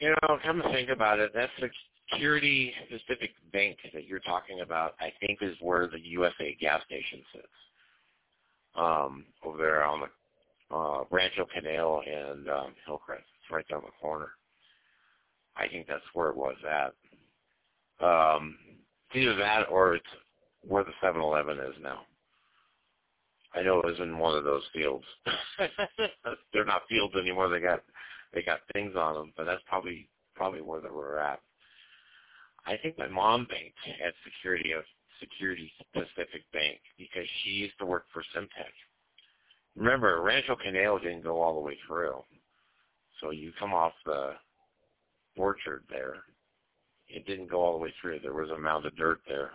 Come to think about it, that Security Pacific Bank that you're talking about, I think, is where the USA gas station sits. Over there on the Rancho Canal and Hillcrest. It's right down the corner. I think that's where it was at. It's either that or it's where the 7-Eleven is now. I know it was in one of those fields. They're not fields anymore. They got things on them, but that's probably where they were at. I think my mom banked at Security Pacific Bank because she used to work for Simtech. Remember, Rancho Canal didn't go all the way through. So you come off the orchard there. It didn't go all the way through. There was a mound of dirt there.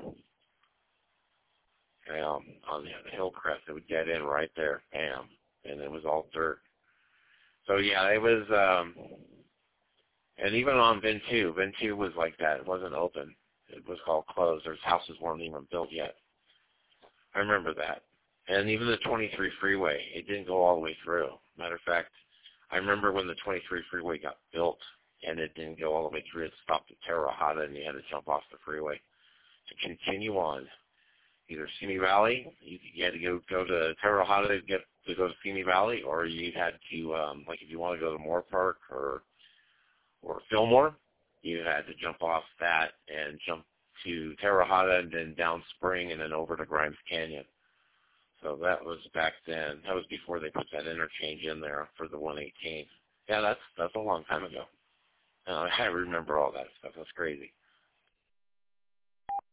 On the Hillcrest, it would get in right there, bam, and it was all dirt. So yeah, it was, and even on Vin 2 was like that. It wasn't open. It was all closed. There's houses weren't even built yet. I remember that. And even the 23 freeway, it didn't go all the way through. Matter of fact, I remember when the 23 freeway got built and it didn't go all the way through. It stopped at Terra Haute and you had to jump off the freeway to continue on. Either Simi Valley, you had to go to Terra Haute to go to Simi Valley, or you had to, like if you want to go to Moore Park or Fillmore, you had to jump off that and jump to Terra Haute and then down Spring and then over to Grimes Canyon. So that was back then. That was before they put that interchange in there for the 118. Yeah, that's a long time ago. I remember all that stuff. That's crazy.